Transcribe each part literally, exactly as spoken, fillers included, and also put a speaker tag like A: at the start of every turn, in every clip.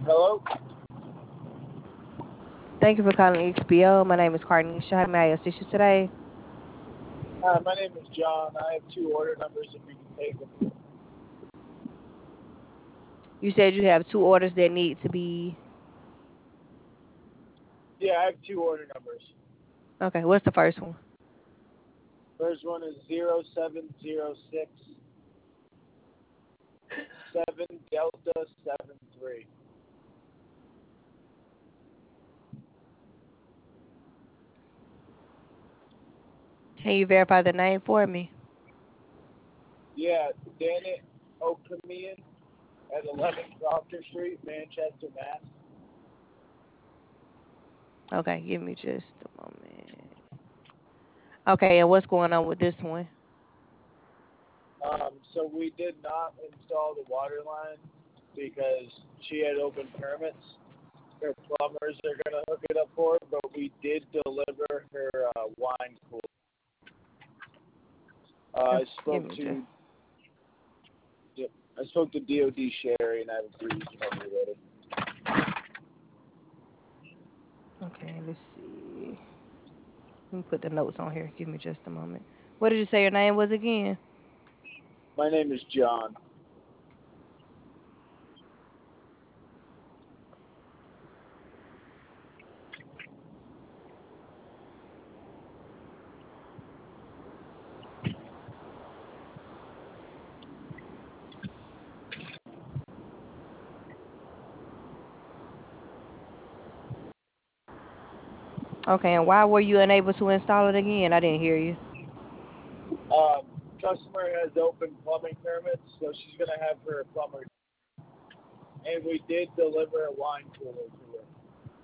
A: Hello?
B: Thank you for calling X P O. My name is Carnisha. How may I assist you today?
A: Hi, my name is John. I have two order numbers if you can take them.
B: You said you have two orders that need to be.
A: Yeah, I have two order numbers.
B: Okay, what's the first one?
A: First one is zero seven zero six seven Delta seven three.
B: Can you verify the name for me?
A: Yeah, Danny Okamian at eleven Proctor Street, Manchester, Mass.
B: Okay, give me just a moment. Okay, and what's going on with this one?
A: Um, so we did not install the water line because she had open permits. Her plumbers are going to hook it up for her, but we did deliver her uh, wine cooler. Uh, I
B: Okay, give
A: spoke
B: me just.
A: to yep, I spoke to D O D Sherry and I have agreed to be ready.
B: Okay, let's see. Let me put the notes on here. Give me just a moment. What did you say your name was again?
A: My name is John.
B: Okay, and why were you unable to install it again? I didn't hear you.
A: Um, customer has open plumbing permits, so she's gonna have her plumber. And we did deliver a wine cooler to her.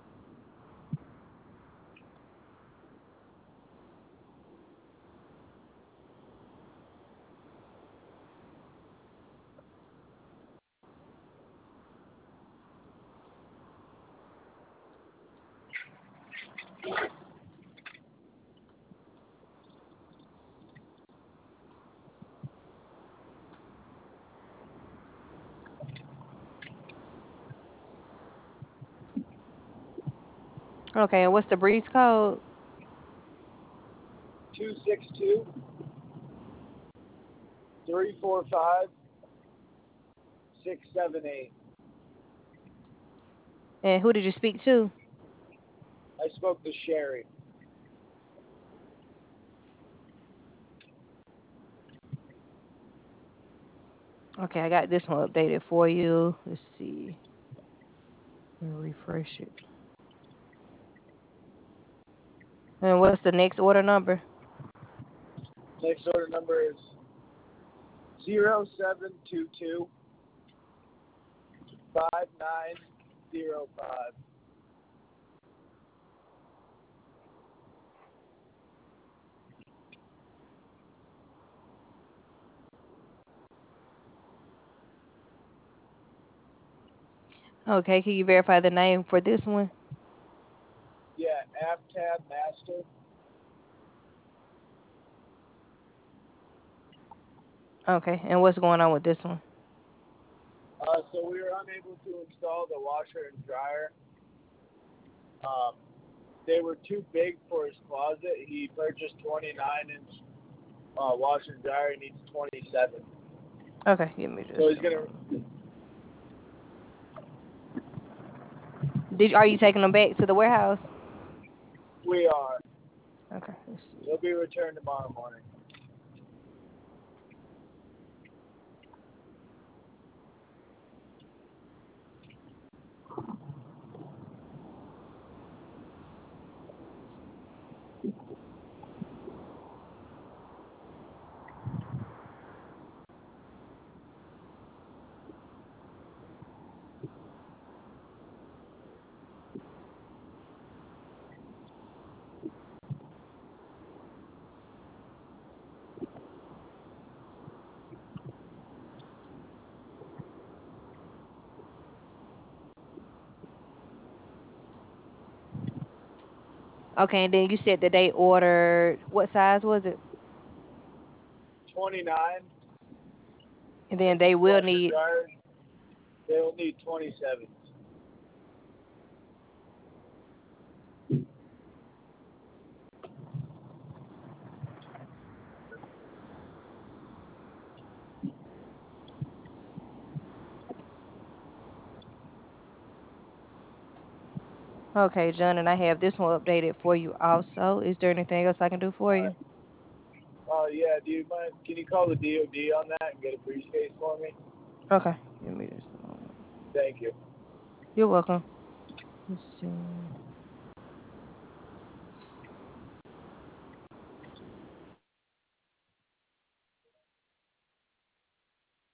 B: Okay, and what's the breeze code?
A: Two six two three four five six seven eight.
B: And who did you speak to?
A: I spoke to Sherry.
B: Okay, I got this one updated for you. Let's see. Let me refresh it. And what's the next order number?
A: Next order number is zero seven two two five nine zero five.
B: Okay, can you verify the name for this one?
A: Yeah, AppTab Master.
B: Okay, and what's going on with this one?
A: Uh, so we were unable to install the washer and dryer. Um, they were too big for his closet. He purchased twenty-nine inch uh, washer and dryer. He needs twenty-seven.
B: Okay, give me just
A: So he's
B: a
A: gonna.
B: moment. Did are you taking them back to the warehouse?
A: We are.
B: Okay, let's see.
A: He'll be returned tomorrow morning.
B: Okay, and then you said that they ordered what size was it?
A: twenty-nine
B: And then
A: inch
B: they will
A: washer and
B: need
A: dryer. They'll need twenty-seven.
B: Okay, John, and I have this one updated for you also. Is there anything else I can do for
A: Uh,
B: you?
A: uh, yeah. Do you mind? Can you call the D O D on that and get a briefcase for me?
B: Okay, give me just a moment.
A: Thank you.
B: You're welcome. Let's see.